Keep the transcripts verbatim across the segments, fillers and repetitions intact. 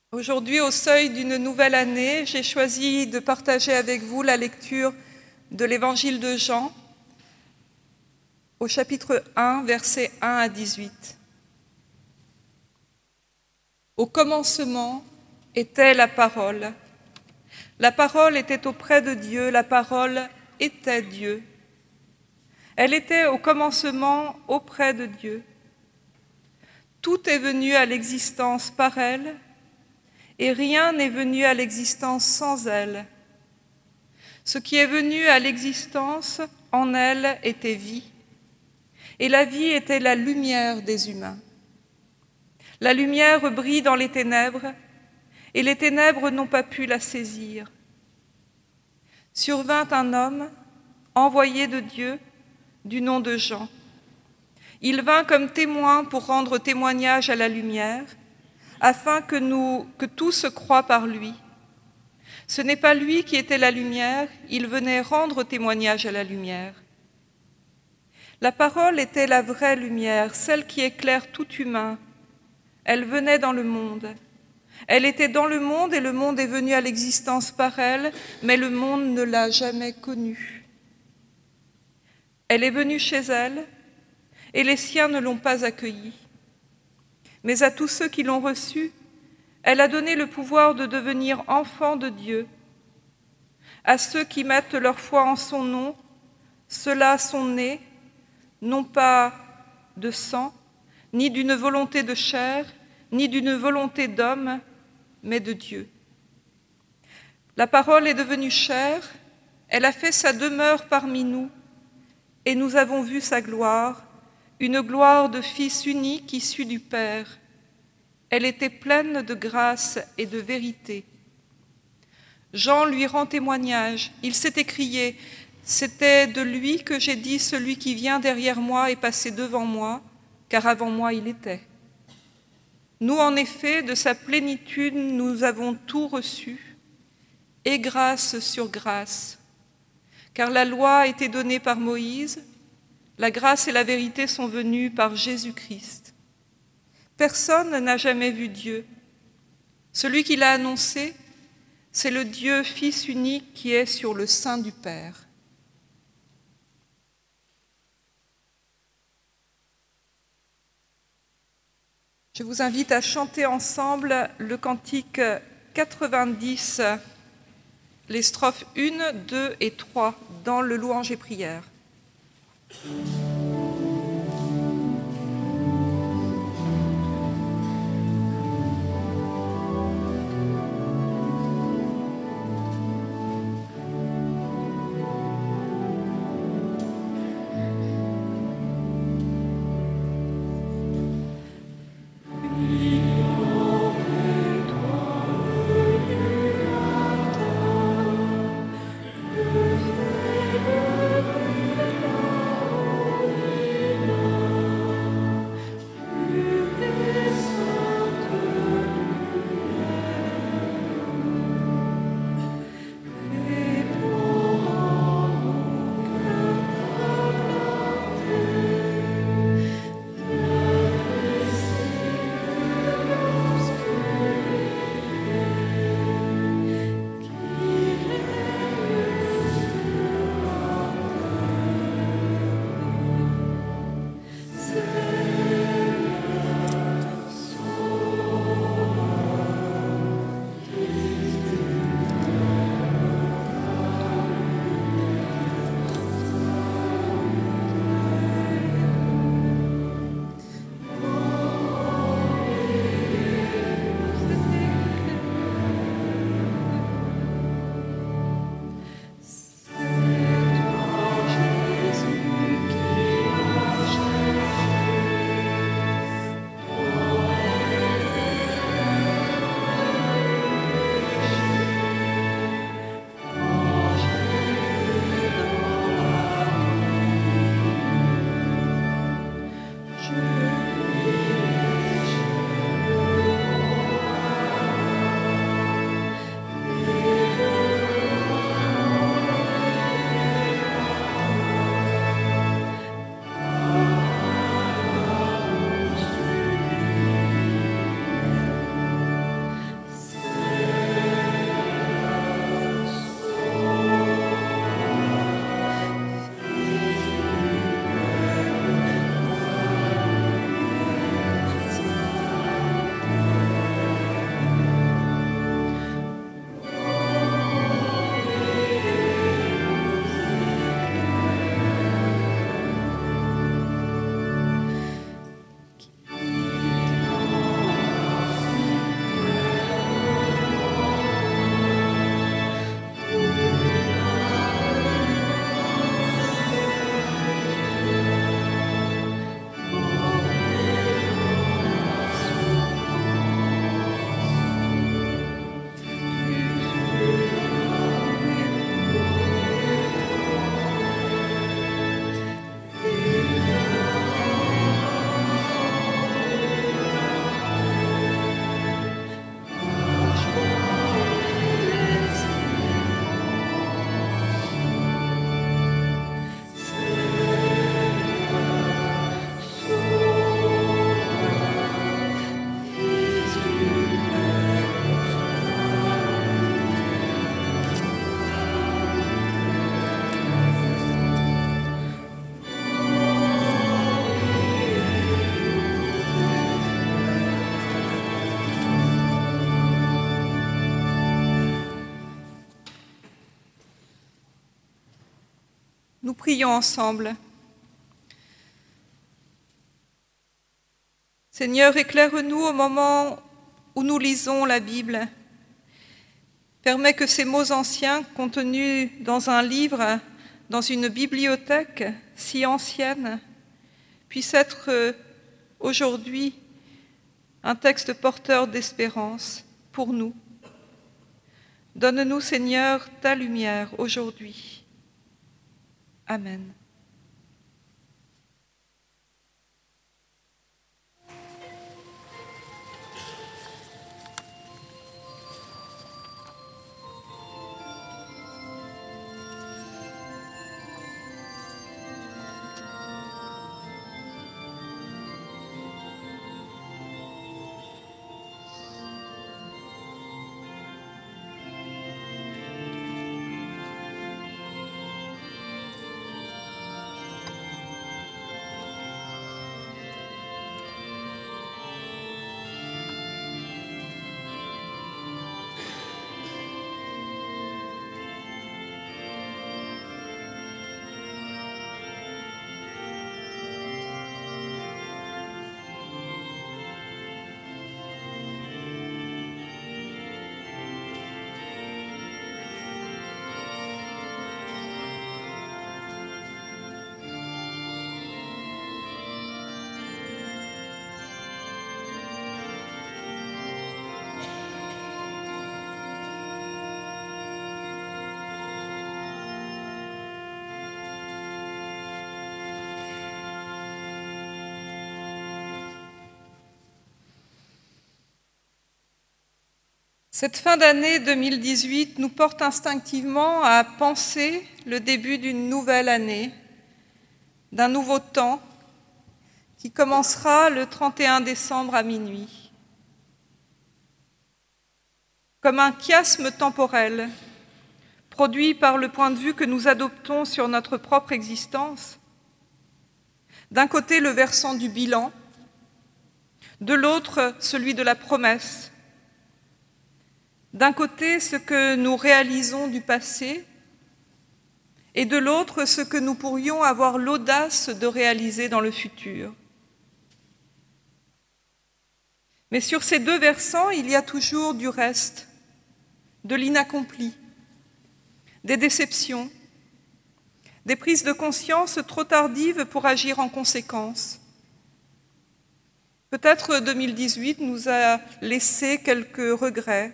Aujourd'hui, au seuil d'une nouvelle année, j'ai choisi de partager avec vous la lecture de l'Évangile de Jean, au chapitre un, versets un à dix-huit. Au commencement était la parole. La parole était auprès de Dieu, la parole était Dieu. Elle était au commencement auprès de Dieu. Tout est venu à l'existence par elle, et rien n'est venu à l'existence sans elle. Ce qui est venu à l'existence, en elle, était vie, et la vie était la lumière des humains. La lumière brille dans les ténèbres, et les ténèbres n'ont pas pu la saisir. Survint un homme, envoyé de Dieu, du nom de Jean. Il vint comme témoin pour rendre témoignage à la lumière, afin que, nous, que tous croient par lui. Ce n'est pas lui qui était la lumière, il venait rendre témoignage à la lumière. La parole était la vraie lumière, celle qui éclaire tout humain. Elle venait dans le monde. Elle était dans le monde et le monde est venu à l'existence par elle, mais le monde ne l'a jamais connue. Elle est venue chez elle et les siens ne l'ont pas accueillie. Mais à tous ceux qui l'ont reçue, elle a donné le pouvoir de devenir enfants de Dieu. À ceux qui mettent leur foi en son nom, ceux-là sont nés, non pas de sang, ni d'une volonté de chair, ni d'une volonté d'homme, mais de Dieu. La parole est devenue chair, elle a fait sa demeure parmi nous, et nous avons vu sa gloire, une gloire de Fils unique issu du Père. Elle était pleine de grâce et de vérité. Jean lui rend témoignage. Il s'est écrié « C'était de lui que j'ai dit, celui qui vient derrière moi est passé devant moi, car avant moi il était. » Nous, en effet, de sa plénitude, nous avons tout reçu, et grâce sur grâce. Car la loi a été donnée par Moïse, la grâce et la vérité sont venues par Jésus-Christ. Personne n'a jamais vu Dieu. Celui qui l'a annoncé, c'est le Dieu Fils unique qui est sur le sein du Père. Je vous invite à chanter ensemble le cantique quatre-vingt-dix, les strophes un, deux et trois, dans le louange et prière. Nous prions ensemble. Seigneur, éclaire-nous au moment où nous lisons la Bible. Permets que ces mots anciens contenus dans un livre, dans une bibliothèque si ancienne, puissent être aujourd'hui un texte porteur d'espérance pour nous. Donne-nous, Seigneur, ta lumière aujourd'hui. Amen. Cette fin d'année deux mille dix-huit nous porte instinctivement à penser le début d'une nouvelle année, d'un nouveau temps qui commencera le trente et un décembre à minuit. Comme un chiasme temporel produit par le point de vue que nous adoptons sur notre propre existence, d'un côté le versant du bilan, de l'autre celui de la promesse. D'un côté, ce que nous réalisons du passé, et de l'autre, ce que nous pourrions avoir l'audace de réaliser dans le futur. Mais sur ces deux versants, il y a toujours du reste, de l'inaccompli, des déceptions, des prises de conscience trop tardives pour agir en conséquence. Peut-être deux mille dix-huit nous a laissé quelques regrets.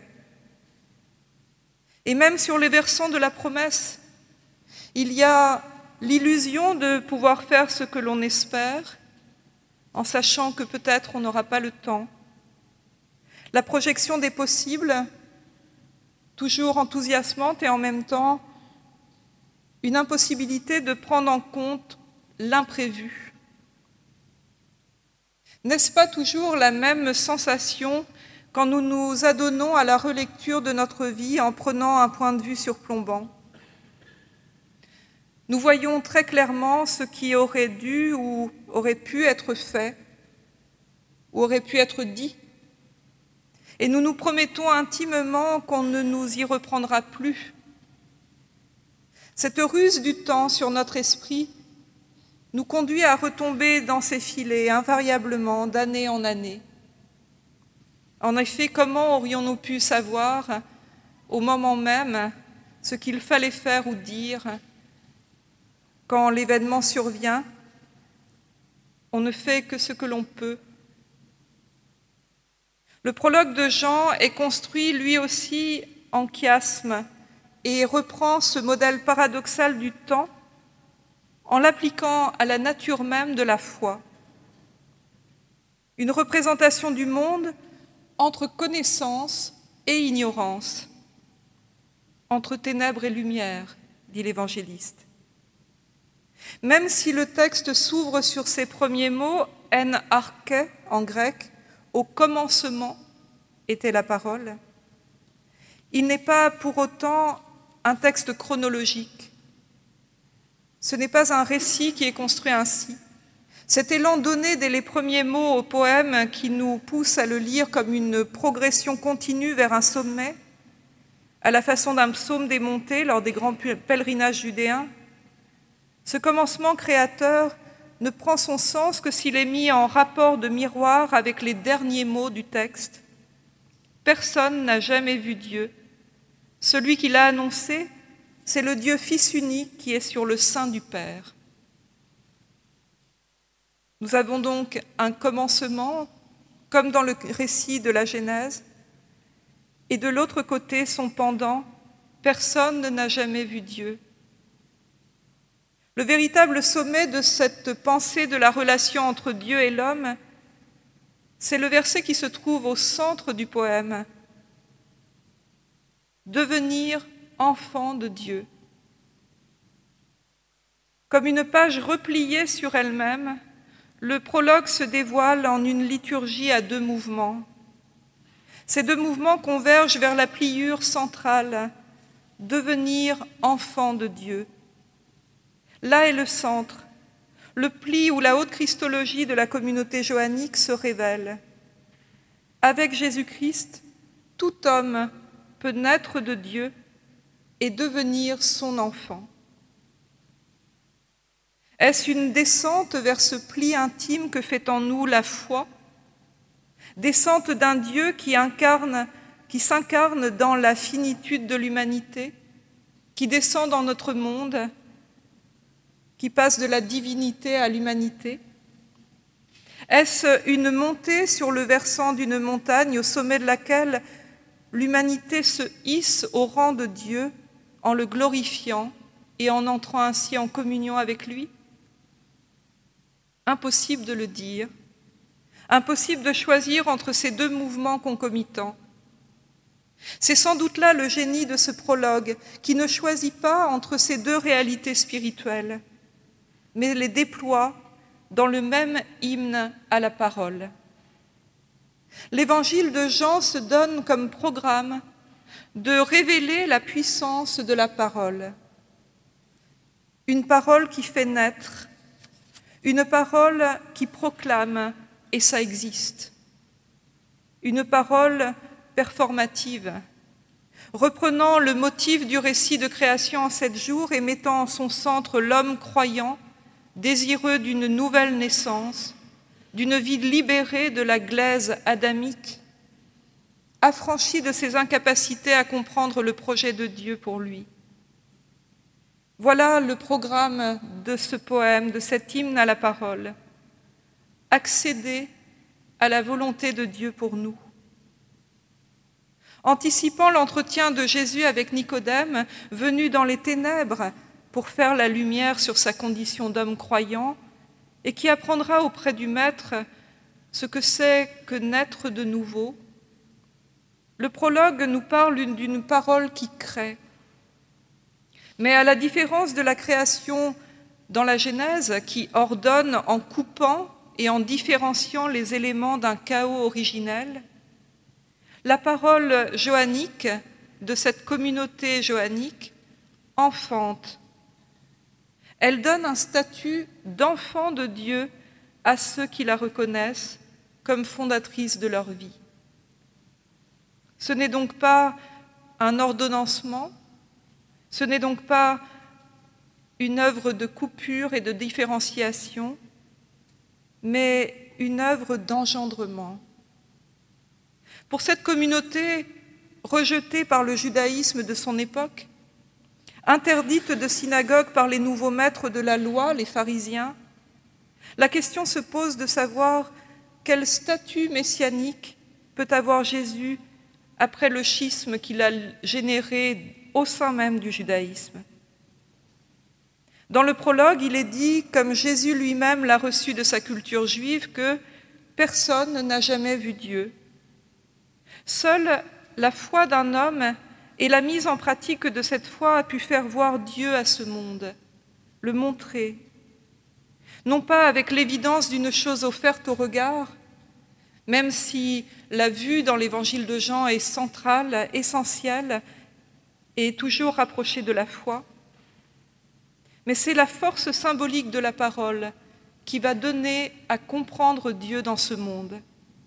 Et même sur les versants de la promesse, il y a l'illusion de pouvoir faire ce que l'on espère, en sachant que peut-être on n'aura pas le temps. La projection des possibles, toujours enthousiasmante et en même temps une impossibilité de prendre en compte l'imprévu. N'est-ce pas toujours la même sensation quand nous nous adonnons à la relecture de notre vie en prenant un point de vue surplombant? Nous voyons très clairement ce qui aurait dû ou aurait pu être fait, ou aurait pu être dit, et nous nous promettons intimement qu'on ne nous y reprendra plus. Cette ruse du temps sur notre esprit nous conduit à retomber dans ces filets invariablement d'année en année. En effet, comment aurions-nous pu savoir au moment même ce qu'il fallait faire ou dire quand l'événement survient? On ne fait que ce que l'on peut. Le prologue de Jean est construit lui aussi en chiasme et reprend ce modèle paradoxal du temps en l'appliquant à la nature même de la foi. Une représentation du monde entre connaissance et ignorance, entre ténèbres et lumière, dit l'évangéliste. Même si le texte s'ouvre sur ces premiers mots, en arché en grec, au commencement était la parole, il n'est pas pour autant un texte chronologique. Ce n'est pas un récit qui est construit ainsi. Cet élan donné dès les premiers mots au poème qui nous pousse à le lire comme une progression continue vers un sommet, à la façon d'un psaume démonté lors des grands pèlerinages judéens, Ce commencement créateur ne prend son sens que s'il est mis en rapport de miroir avec les derniers mots du texte. Personne n'a jamais vu Dieu. Celui qui l'a annoncé, c'est le Dieu Fils unique qui est sur le sein du Père. Nous avons donc un commencement, comme dans le récit de la Genèse, et de l'autre côté, son pendant, personne n'a jamais vu Dieu. Le véritable sommet de cette pensée de la relation entre Dieu et l'homme, c'est le verset qui se trouve au centre du poème. Devenir enfant de Dieu. Comme une page repliée sur elle-même, le prologue se dévoile en une liturgie à deux mouvements. Ces deux mouvements convergent vers la pliure centrale, devenir enfant de Dieu. Là est le centre, le pli où la haute christologie de la communauté johannique se révèle. Avec Jésus-Christ, tout homme peut naître de Dieu et devenir son enfant. Est-ce une descente vers ce pli intime que fait en nous la foi? Descente d'un Dieu qui incarne, qui s'incarne dans la finitude de l'humanité, qui descend dans notre monde, qui passe de la divinité à l'humanité? Est-ce une montée sur le versant d'une montagne au sommet de laquelle l'humanité se hisse au rang de Dieu en le glorifiant et en entrant ainsi en communion avec lui? Impossible de le dire, impossible de choisir entre ces deux mouvements concomitants. C'est sans doute là le génie de ce prologue qui ne choisit pas entre ces deux réalités spirituelles, mais les déploie dans le même hymne à la parole. L'évangile de Jean se donne comme programme de révéler la puissance de la parole. Une parole qui fait naître, une parole qui proclame, et ça existe. Une parole performative, reprenant le motif du récit de création en sept jours et mettant en son centre l'homme croyant, désireux d'une nouvelle naissance, d'une vie libérée de la glaise adamique, affranchi de ses incapacités à comprendre le projet de Dieu pour lui. Voilà le programme de ce poème, de cet hymne à la parole. Accéder à la volonté de Dieu pour nous. Anticipant l'entretien de Jésus avec Nicodème, venu dans les ténèbres pour faire la lumière sur sa condition d'homme croyant, et qui apprendra auprès du Maître ce que c'est que naître de nouveau, le prologue nous parle d'une parole qui crée. Mais à la différence de la création dans la Genèse, qui ordonne en coupant et en différenciant les éléments d'un chaos originel, la parole johannique de cette communauté johannique enfante. Elle donne un statut d'enfant de Dieu à ceux qui la reconnaissent comme fondatrice de leur vie. Ce n'est donc pas un ordonnancement, ce n'est donc pas une œuvre de coupure et de différenciation, mais une œuvre d'engendrement. Pour cette communauté rejetée par le judaïsme de son époque, interdite de synagogue par les nouveaux maîtres de la loi, les pharisiens, la question se pose de savoir quel statut messianique peut avoir Jésus après le schisme qu'il a généré au sein même du judaïsme. Dans le prologue, il est dit, comme Jésus lui-même l'a reçu de sa culture juive, que personne n'a jamais vu Dieu. Seule la foi d'un homme et la mise en pratique de cette foi a pu faire voir Dieu à ce monde, le montrer, non pas avec l'évidence d'une chose offerte au regard, même si la vue dans l'évangile de Jean est centrale, essentielle, et toujours rapprochée de la foi, mais c'est la force symbolique de la parole qui va donner à comprendre Dieu dans ce monde.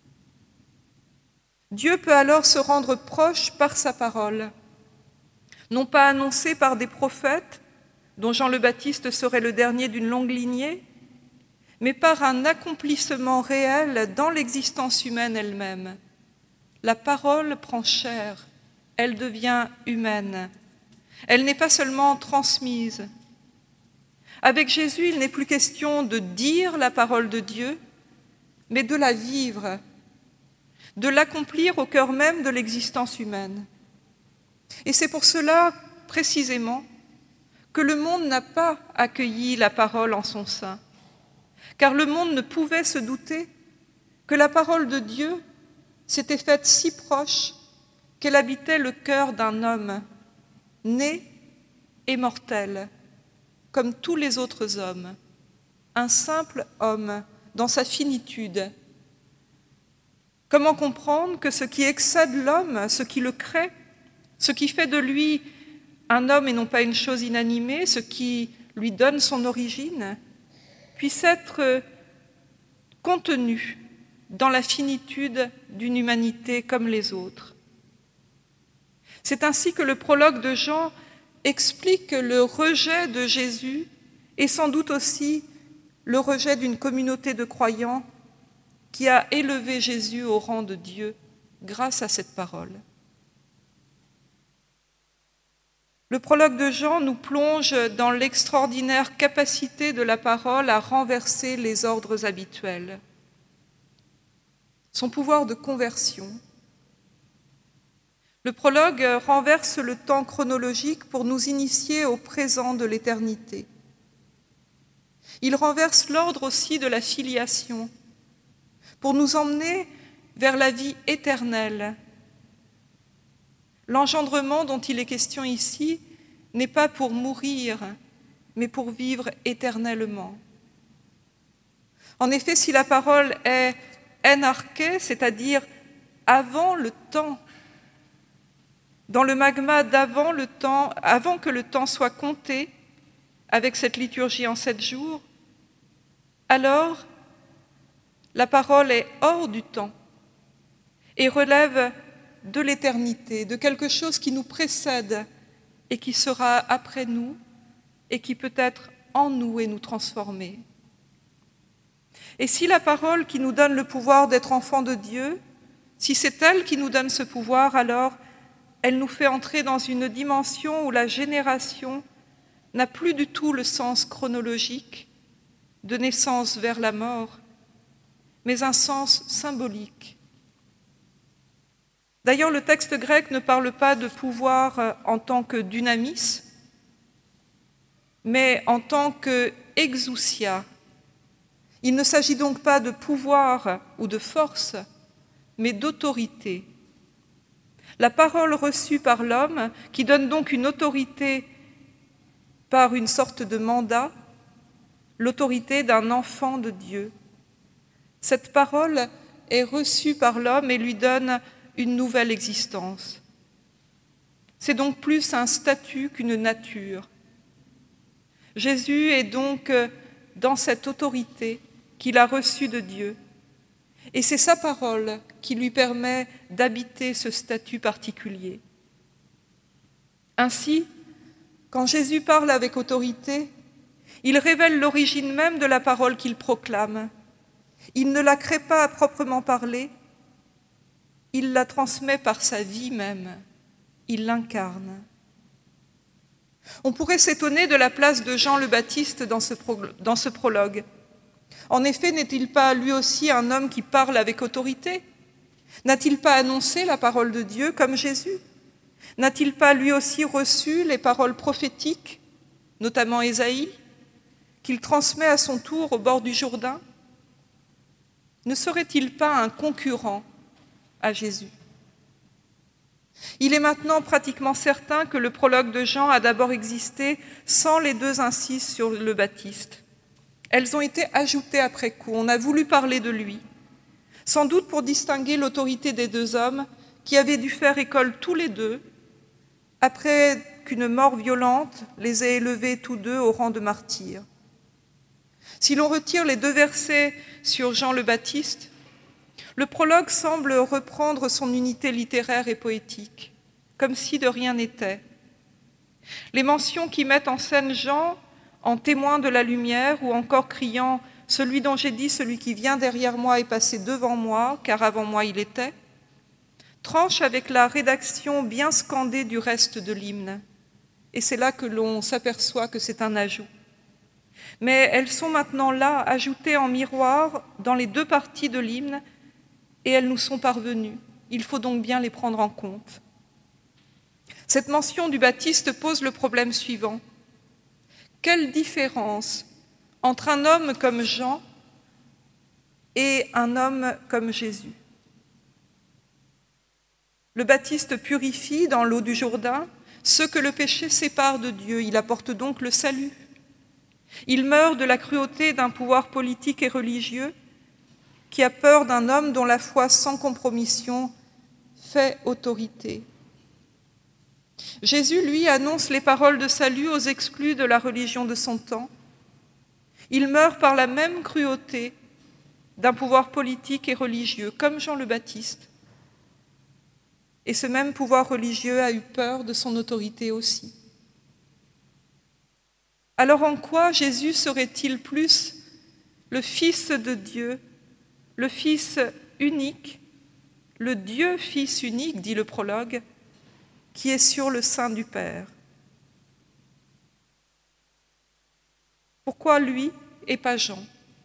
Dieu peut alors se rendre proche par sa parole, non pas annoncée par des prophètes, dont Jean le Baptiste serait le dernier d'une longue lignée, mais par un accomplissement réel dans l'existence humaine elle-même. La parole prend chair, elle devient humaine. Elle n'est pas seulement transmise. Avec Jésus, il n'est plus question de dire la parole de Dieu, mais de la vivre, de l'accomplir au cœur même de l'existence humaine. Et c'est pour cela, précisément, que le monde n'a pas accueilli la parole en son sein, car le monde ne pouvait se douter que la parole de Dieu s'était faite si proche qu'elle habitait le cœur d'un homme, né et mortel, comme tous les autres hommes, un simple homme dans sa finitude. Comment comprendre que ce qui excède l'homme, ce qui le crée, ce qui fait de lui un homme et non pas une chose inanimée, ce qui lui donne son origine, puisse être contenu dans la finitude d'une humanité comme les autres. C'est ainsi que le prologue de Jean explique le rejet de Jésus et sans doute aussi le rejet d'une communauté de croyants qui a élevé Jésus au rang de Dieu grâce à cette parole. Le prologue de Jean nous plonge dans l'extraordinaire capacité de la parole à renverser les ordres habituels. Son pouvoir de conversion. Le prologue renverse le temps chronologique pour nous initier au présent de l'éternité. Il renverse l'ordre aussi de la filiation pour nous emmener vers la vie éternelle. L'engendrement dont il est question ici n'est pas pour mourir, mais pour vivre éternellement. En effet, si la parole est en arché, c'est-à-dire avant le temps, dans le magma d'avant le temps, avant que le temps soit compté, avec cette liturgie en sept jours, alors la parole est hors du temps et relève de l'éternité, de quelque chose qui nous précède et qui sera après nous et qui peut être en nous et nous transformer. Et si la parole qui nous donne le pouvoir d'être enfants de Dieu, si c'est elle qui nous donne ce pouvoir, alors elle nous fait entrer dans une dimension où la génération n'a plus du tout le sens chronologique de naissance vers la mort, mais un sens symbolique. D'ailleurs, le texte grec ne parle pas de pouvoir en tant que dynamis, mais en tant que exousia. Il ne s'agit donc pas de pouvoir ou de force, mais d'autorité. La parole reçue par l'homme, qui donne donc une autorité par une sorte de mandat, l'autorité d'un enfant de Dieu. Cette parole est reçue par l'homme et lui donne une nouvelle existence. C'est donc plus un statut qu'une nature. Jésus est donc dans cette autorité qu'il a reçue de Dieu. Et c'est sa parole qui lui permet d'habiter ce statut particulier. Ainsi, quand Jésus parle avec autorité, il révèle l'origine même de la parole qu'il proclame. Il ne la crée pas à proprement parler, il la transmet par sa vie même, il l'incarne. On pourrait s'étonner de la place de Jean le Baptiste dans ce, pro- dans ce prologue. En effet, n'est-il pas lui aussi un homme qui parle avec autorité? N'a-t-il pas annoncé la parole de Dieu comme Jésus? N'a-t-il pas lui aussi reçu les paroles prophétiques, notamment Ésaïe, qu'il transmet à son tour au bord du Jourdain? Ne serait-il pas un concurrent à Jésus? Il est maintenant pratiquement certain que le prologue de Jean a d'abord existé sans les deux incises sur le Baptiste. Elles ont été ajoutées après coup, on a voulu parler de lui, sans doute pour distinguer l'autorité des deux hommes qui avaient dû faire école tous les deux, après qu'une mort violente les ait élevés tous deux au rang de martyrs. Si l'on retire les deux versets sur Jean le Baptiste, le prologue semble reprendre son unité littéraire et poétique, comme si de rien n'était. Les mentions qui mettent en scène Jean en témoin de la lumière ou encore criant « Celui dont j'ai dit, celui qui vient derrière moi est passé devant moi, car avant moi il était », tranchent avec la rédaction bien scandée du reste de l'hymne. Et c'est là que l'on s'aperçoit que c'est un ajout. Mais elles sont maintenant là, ajoutées en miroir dans les deux parties de l'hymne, et elles nous sont parvenues. Il faut donc bien les prendre en compte. Cette mention du Baptiste pose le problème suivant. Quelle différence entre un homme comme Jean et un homme comme Jésus? Le Baptiste purifie dans l'eau du Jourdain ceux que le péché sépare de Dieu. Il apporte donc le salut. Il meurt de la cruauté d'un pouvoir politique et religieux qui a peur d'un homme dont la foi sans compromission fait autorité. Jésus, lui, annonce les paroles de salut aux exclus de la religion de son temps. Il meurt par la même cruauté d'un pouvoir politique et religieux, comme Jean le Baptiste. Et ce même pouvoir religieux a eu peur de son autorité aussi. Alors en quoi Jésus serait-il plus le Fils de Dieu, le Fils unique, le Dieu Fils unique, dit le prologue, qui est sur le sein du Père? Pourquoi lui et pas Jean?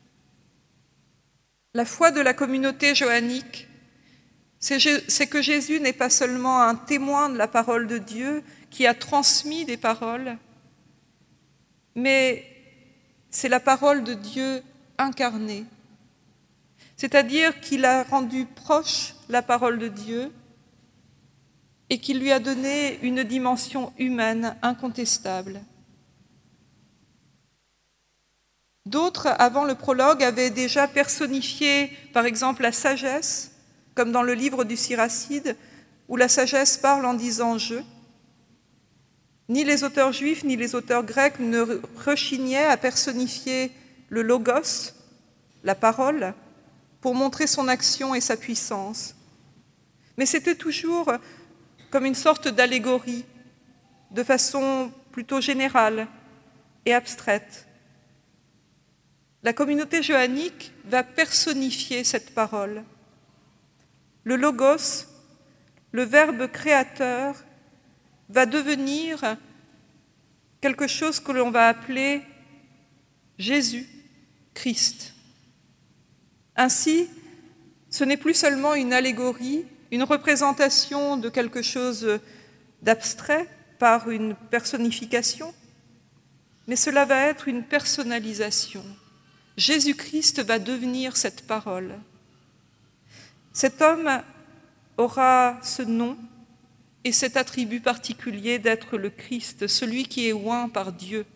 La foi de la communauté johannique, c'est que Jésus n'est pas seulement un témoin de la parole de Dieu qui a transmis des paroles, mais c'est la parole de Dieu incarnée. C'est-à-dire qu'il a rendu proche la parole de Dieu et qu'il lui a donné une dimension humaine incontestable. D'autres, avant le prologue, avaient déjà personnifié, par exemple, la sagesse, comme dans le livre du Siracide, où la sagesse parle en disant « je ». Ni les auteurs juifs, ni les auteurs grecs ne rechignaient à personnifier le logos, la parole, pour montrer son action et sa puissance. Mais c'était toujours comme une sorte d'allégorie, de façon plutôt générale et abstraite. La communauté johannique va personnifier cette parole. Le logos, le verbe créateur, va devenir quelque chose que l'on va appeler Jésus, Christ. Ainsi, ce n'est plus seulement une allégorie, une représentation de quelque chose d'abstrait par une personnification, mais cela va être une personnalisation. Jésus-Christ va devenir cette parole. Cet homme aura ce nom et cet attribut particulier d'être le Christ, celui qui est oint par Dieu.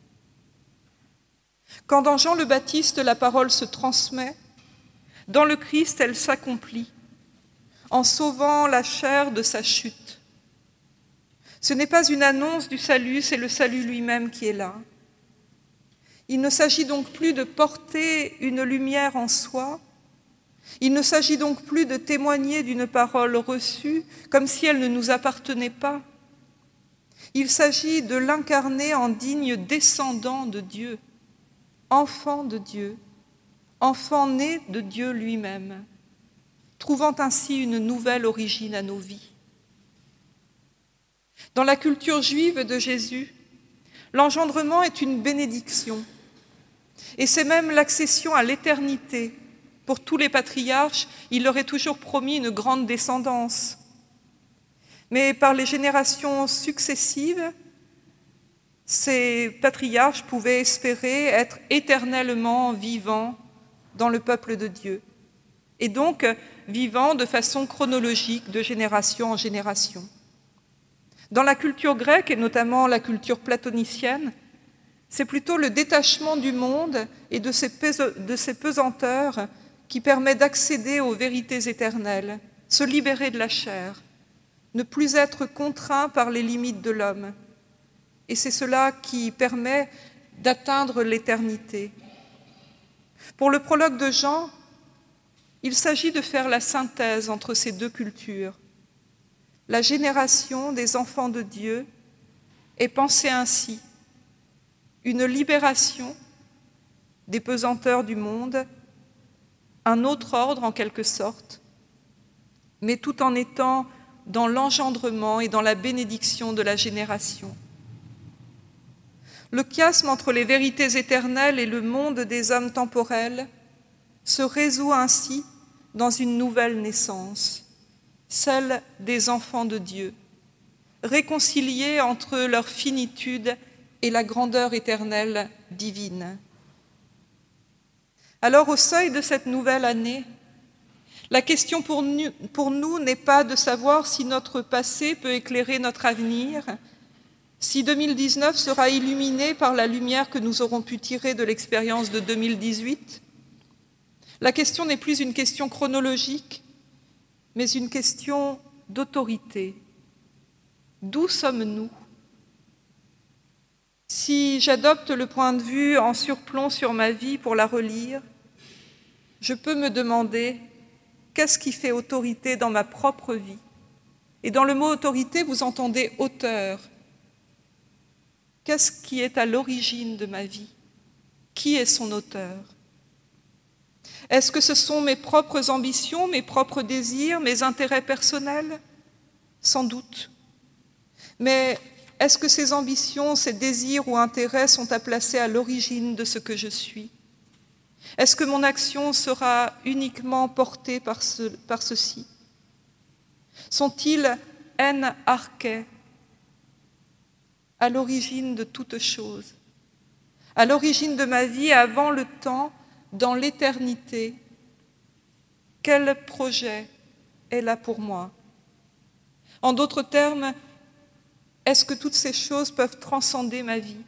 Quand dans Jean le Baptiste, la parole se transmet, dans le Christ, elle s'accomplit, en sauvant la chair de sa chute. Ce n'est pas une annonce du salut, c'est le salut lui-même qui est là. Il ne s'agit donc plus de porter une lumière en soi, il ne s'agit donc plus de témoigner d'une parole reçue comme si elle ne nous appartenait pas. Il s'agit de l'incarner en digne descendant de Dieu, enfant de Dieu, enfant né de Dieu lui-même, trouvant ainsi une nouvelle origine à nos vies. Dans la culture juive de Jésus, l'engendrement est une bénédiction, et c'est même l'accession à l'éternité. Pour tous les patriarches, il leur est toujours promis une grande descendance. Mais par les générations successives, ces patriarches pouvaient espérer être éternellement vivants dans le peuple de Dieu, et donc vivants de façon chronologique, de génération en génération. Dans la culture grecque, et notamment la culture platonicienne, c'est plutôt le détachement du monde et de ses, de ses pesanteurs qui permet d'accéder aux vérités éternelles, se libérer de la chair, ne plus être contraint par les limites de l'homme. Et c'est cela qui permet d'atteindre l'éternité. Pour le prologue de Jean, il s'agit de faire la synthèse entre ces deux cultures, la génération des enfants de Dieu et penser ainsi une libération des pesanteurs du monde, un autre ordre en quelque sorte, mais tout en étant dans l'engendrement et dans la bénédiction de la génération. Le chiasme entre les vérités éternelles et le monde des hommes temporels se résout ainsi dans une nouvelle naissance, celle des enfants de Dieu, réconciliés entre leur finitude et la grandeur éternelle divine. Alors, au seuil de cette nouvelle année, la question pour nous, pour nous n'est pas de savoir si notre passé peut éclairer notre avenir, si deux mille dix-neuf sera illuminé par la lumière que nous aurons pu tirer de l'expérience de deux mille dix-huit. La question n'est plus une question chronologique, mais une question d'autorité. D'où sommes-nous? Si j'adopte le point de vue en surplomb sur ma vie pour la relire, je peux me demander qu'est-ce qui fait autorité dans ma propre vie? Et dans le mot autorité, vous entendez auteur. Qu'est-ce qui est à l'origine de ma vie? Qui est son auteur? Est-ce que ce sont mes propres ambitions, mes propres désirs, mes intérêts personnels? Sans doute. Mais est-ce que ces ambitions, ces désirs ou intérêts sont à placer à l'origine de ce que je suis? Est-ce que mon action sera uniquement portée par, ce, par ceci? Sont-ils en arché, à l'origine de toute chose, à l'origine de ma vie, avant le temps, dans l'éternité? Quel projet est là pour moi? En d'autres termes, est-ce que toutes ces choses peuvent transcender ma vie?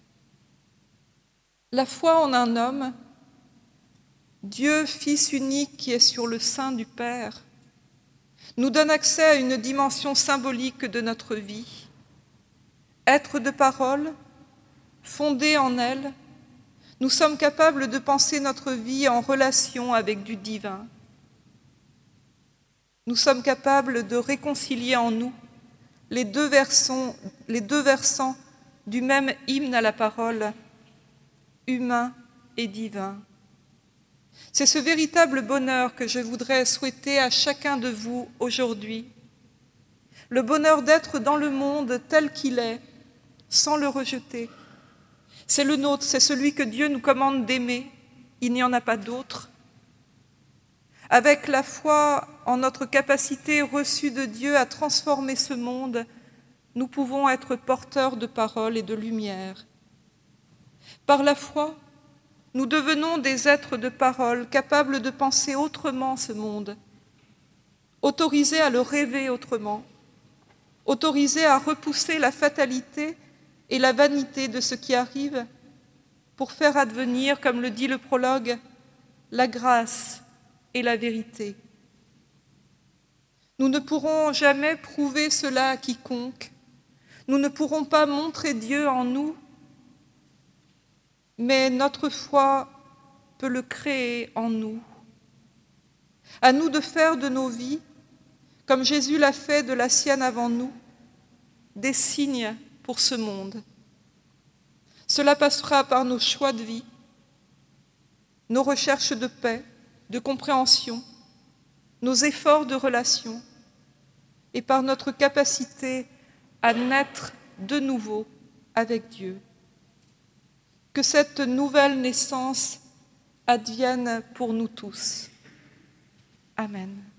La foi en un homme, Dieu, Fils unique qui est sur le sein du Père, nous donne accès à une dimension symbolique de notre vie. Être de parole, fondé en elle, nous sommes capables de penser notre vie en relation avec du divin. Nous sommes capables de réconcilier en nous les deux versants, les deux versants du même hymne à la parole, humain et divin. C'est ce véritable bonheur que je voudrais souhaiter à chacun de vous aujourd'hui. Le bonheur d'être dans le monde tel qu'il est, sans le rejeter. C'est le nôtre, c'est celui que Dieu nous commande d'aimer. Il n'y en a pas d'autre. Avec la foi en notre capacité reçue de Dieu à transformer ce monde, nous pouvons être porteurs de parole et de lumière. Par la foi, nous devenons des êtres de parole, capables de penser autrement ce monde, autorisés à le rêver autrement, autorisés à repousser la fatalité et la vanité de ce qui arrive pour faire advenir, comme le dit le prologue, la grâce et la vérité. Nous ne pourrons jamais prouver cela à quiconque, nous ne pourrons pas montrer Dieu en nous, mais notre foi peut le créer en nous. À nous de faire de nos vies, comme Jésus l'a fait de la sienne avant nous, des signes pour ce monde. Cela passera par nos choix de vie, nos recherches de paix, de compréhension, nos efforts de relation et par notre capacité à naître de nouveau avec Dieu. Que cette nouvelle naissance advienne pour nous tous. Amen.